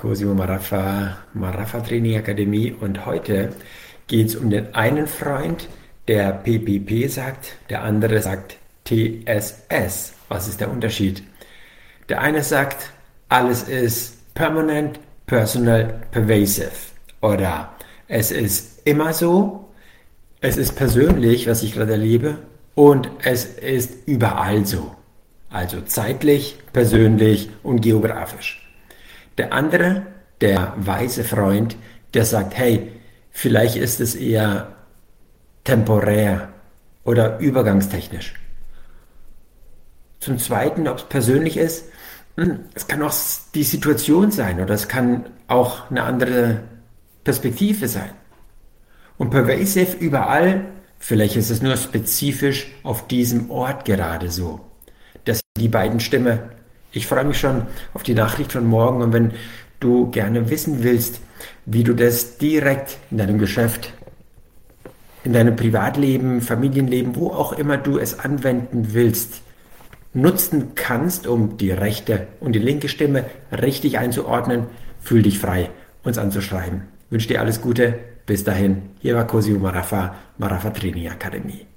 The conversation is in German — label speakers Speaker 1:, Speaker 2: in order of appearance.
Speaker 1: Cosimo Maraffa Training Akademie, und heute geht es um den einen Freund, der PPP sagt, der andere sagt TSS. Was ist der Unterschied? Der eine sagt, alles ist permanent, personal, pervasive, oder es ist immer so, es ist persönlich, was ich gerade erlebe, und es ist überall so. Also zeitlich, persönlich und geografisch. Der andere, der weise Freund, der sagt, hey, vielleicht ist es eher temporär oder übergangstechnisch. Zum Zweiten, ob es persönlich ist, es kann auch die Situation sein oder es kann auch eine andere Perspektive sein. Und pervasive überall, vielleicht ist es nur spezifisch auf diesem Ort gerade so. Das sind die beiden Stimmen. Ich freue mich schon auf die Nachricht von morgen, und wenn du gerne wissen willst, wie du das direkt in deinem Geschäft, in deinem Privatleben, Familienleben, wo auch immer du es anwenden willst, nutzen kannst, um die rechte und die linke Stimme richtig einzuordnen, fühl dich frei, uns anzuschreiben. Ich wünsche dir alles Gute. Bis dahin, hier war Cosimo Maraffa, Maraffa Training Akademie.